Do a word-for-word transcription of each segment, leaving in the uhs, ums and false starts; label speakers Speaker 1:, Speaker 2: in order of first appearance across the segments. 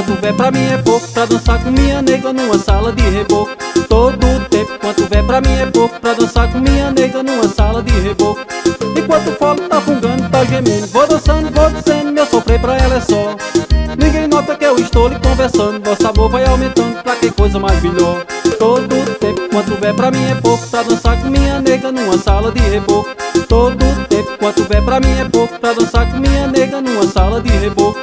Speaker 1: quanto vier pra mim é pouco pra dançar com minha nega numa sala de reboco. Todo tempo quanto vier pra mim é pouco pra dançar com minha nega numa sala de reboco. Enquanto o falo tá fungando, tá gemendo, vou dançando, vou dizendo, meu sofrer pra ela é só. Ninguém nota que eu estou lhe conversando, nosso amor vai aumentando, pra que coisa mais melhor. Todo tempo quanto vier pra mim é pouco pra dançar com minha nega numa sala de reboco. Todo tempo quanto vier pra mim é pouco pra dançar com minha nega numa sala de reboco.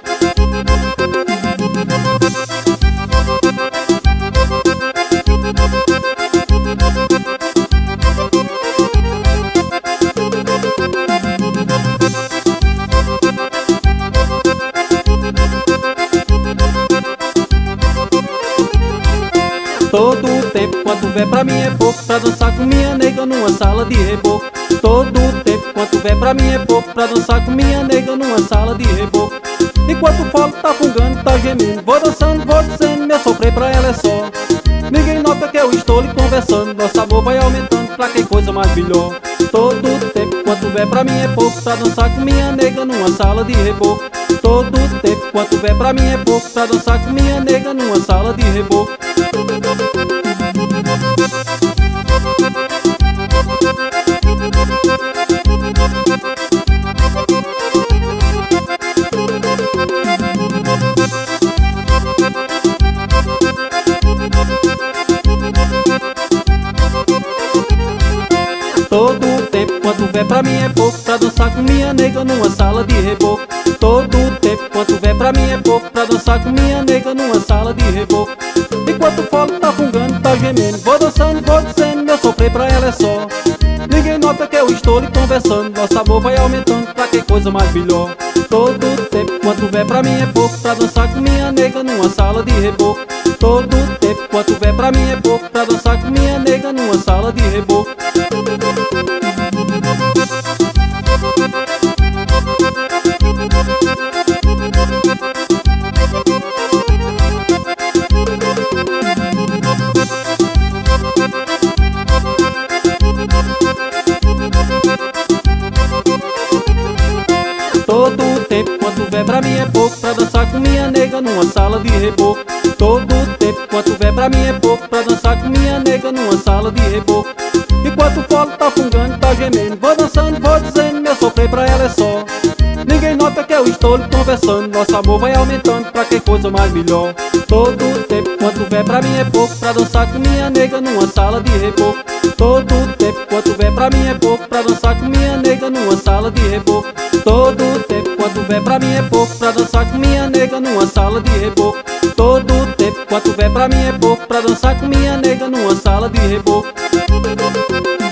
Speaker 1: Todo tempo quanto vier pra mim é pouco pra dançar com minha nega numa sala de reboco. Todo tempo quanto vier pra mim é pouco pra dançar com minha nega numa sala de reboco. Enquanto o falo tá fungando, tá gemendo, vou dançando, vou dizendo, meu sofrer pra ela é só. Ninguém nota que eu estou lhe conversando, nosso amor vai aumentando, pra que coisa mais melhor. Todo tempo quanto vier pra mim é pouco pra dançar com minha nega numa sala de reboco. Todo tempo quanto vier pra mim é pouco pra dançar com minha nega numa sala de reboco. Todo tempo quanto vier pra mim é pouco pra dançar com minha nega numa sala de reboco. Todo tempo quanto vier pra mim é pouco pra dançar com minha nega numa sala de reboco. Enquanto o falo tá fungando, tá gemendo, vou dançando, vou dizendo, meu sofrer pra ela é só. Ninguém nota que eu estou lhe conversando, nosso amor vai aumentando, pra que coisa mais melhor. Todo tempo quanto vier pra mim é pouco pra dançar com minha nega numa sala de reboco. Todo tempo quanto vier pra mim é pouco pra dançar com minha nega numa sala de reboco. Todo tempo quanto vier pra mim é pouco pra dançar com minha nega numa sala de reboco. Todo tempo quanto vier pra mim é pouco pra dançar com minha nega numa sala de reboco. Enquanto o falo tá fungando, tá gemendo, vou dançando, vou dizendo, meu sofrer pra ela é só. Ninguém nota que eu estou lhe conversando, nosso amor vai aumentando, pra que coisa mais melhor. Todo tempo quanto vier pra mim é pouco pra dançar com minha nega numa sala de reboco. Todo tempo quanto vier pra mim é pouco pra dançar com minha nega numa sala de reboco. Todo tempo quanto vier pra mim é pouco pra dançar com minha nega numa sala de reboco. Todo tempo quanto vier pra mim é pouco pra dançar com minha nega numa sala de reboco.